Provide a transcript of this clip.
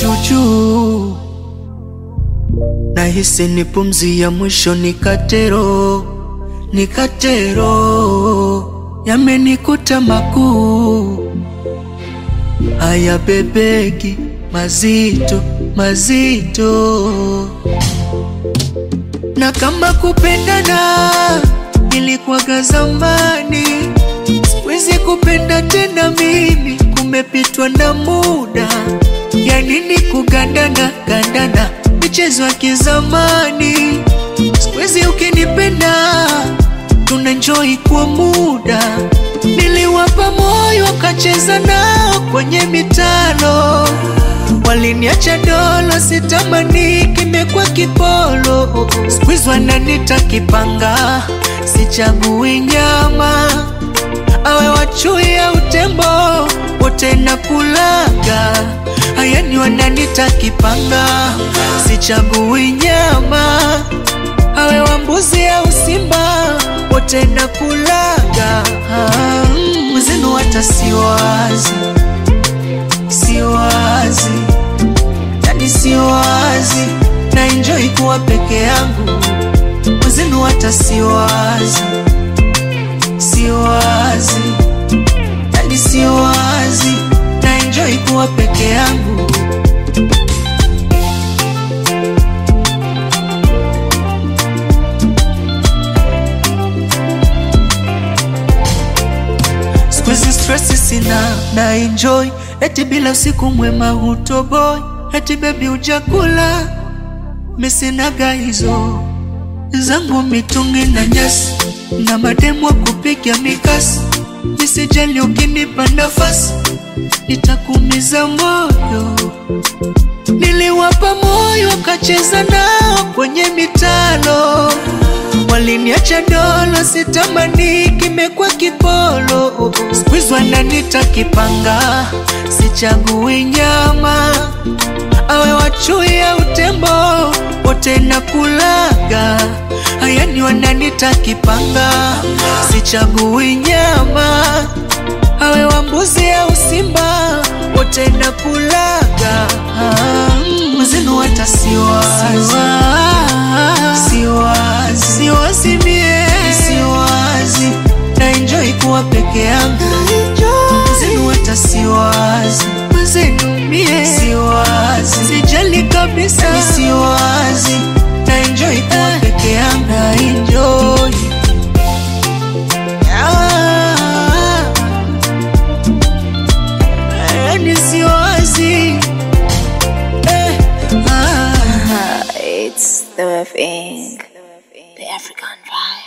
juju. Nahisi ni pumzi ya mwisho, nikatero yamenikuta makuu. Haya bebeki mazito, na kama kupendana ilikuwaga zamani, siwezi kupenda tena mimi, kumepitwa na muda. Ya nini kugandana, michezo ya kizamani. Siwezi ukinipenda, tunaenjoy kwa muda. Niliwapa moyo wakacheza nao kwenye mitano, waliniacha dolo, sitamani kimekuwa kipolo. Squeeze wananita kipanga, sichagui nyama, awe wachui au tembo, wote nakulaga. Hayani wananita kipanga, sichagui nyama, awe wambuzi au simba, wote nakulaga. Mwezenu hata siwazi, yani siwazi, na enjoy kuwa peke yangu. Mwezenu hata siwazi, yani siwazi, na enjoy kuwa peke yangu. Squeeze stress sina, na enjoy. Eti bila usiku mwema hutoboy, eti baby ujakula, misinaga hizo zangu mitungi na nyasi, na mademu wa kupiga mikasi. Nisijali ukinipa nafasi, nitakuumiza moyo. Niliwapa moyo wakacheza nao kwenye mitano, waliniacha dolo, sitamani kimekuwa kipolo. Squeeze wananita kipanga, sichagui nyama, awe wachui au tembo, wote nakulaga. Hayani wananita kipanga, sichagui nyama, awe wambuzi au simba, wote nakulaga. Mwezenu hata siwazi mie, na enjoy kuwa peke yangu. Mwezenu hata siwazi mie, sijali kabisa, na enjoy kuwa peke yangu, na enjoy. Yani siwazi. It's the thing, the African vibe.